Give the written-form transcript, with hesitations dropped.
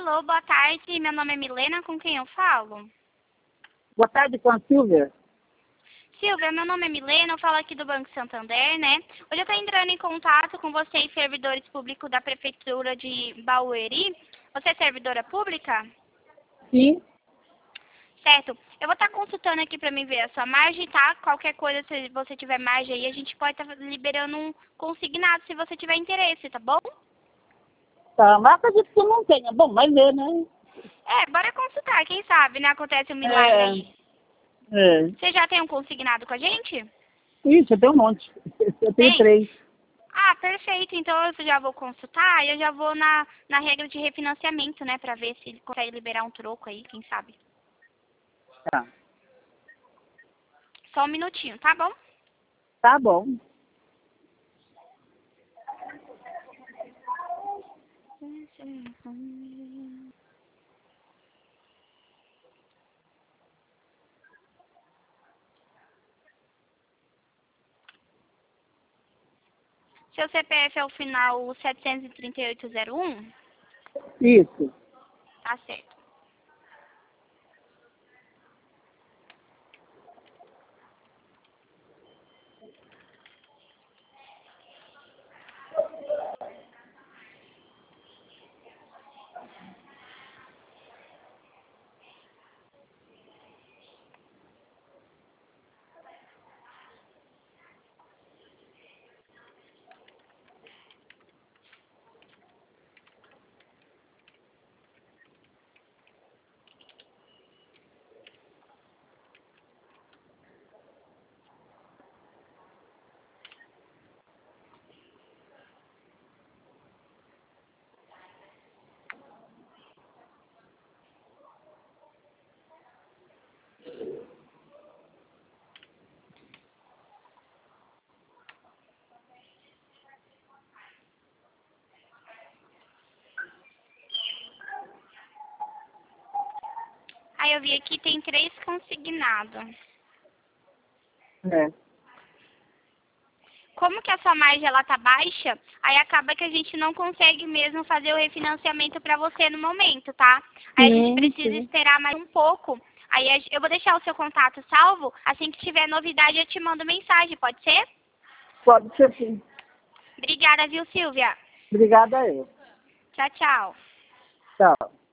Alô, boa tarde. Meu nome é Milena, com quem eu falo? Boa tarde, com a Silvia. Silvia, meu nome é Milena, eu falo aqui do Banco Santander, né? Hoje eu estou entrando em contato com você e servidores públicos da Prefeitura de Barueri. Você é servidora pública? Sim. Certo. Eu vou estar consultando aqui para mim ver a sua margem, tá? Qualquer coisa, se você tiver margem aí, a gente pode estar liberando um consignado se você tiver interesse, tá bom? Tá, mas acredito que não tenha. Bom, vai ver, né? Bora consultar, quem sabe, né? Acontece um milagre aí. Você já tem um consignado com a gente? Isso, eu tenho um monte. Eu tenho Tem? 3. Ah, perfeito. Então eu já vou consultar e eu já vou na regra de refinanciamento, né? Pra ver se ele consegue liberar um troco aí, quem sabe. Tá. Só um minutinho, tá bom? Tá bom. Seu CPF é o final 73801? Isso. Tá certo. Aí eu vi aqui tem 3 consignados. É. Como que a sua margem ela tá baixa, aí acaba que a gente não consegue mesmo fazer o refinanciamento para você no momento, tá? Aí a gente precisa esperar mais um pouco. Aí eu vou deixar o seu contato salvo, assim que tiver novidade eu te mando mensagem, pode ser? Pode ser sim. Obrigada, viu, Silvia? Obrigada a eu. Tchau, tchau. Tchau.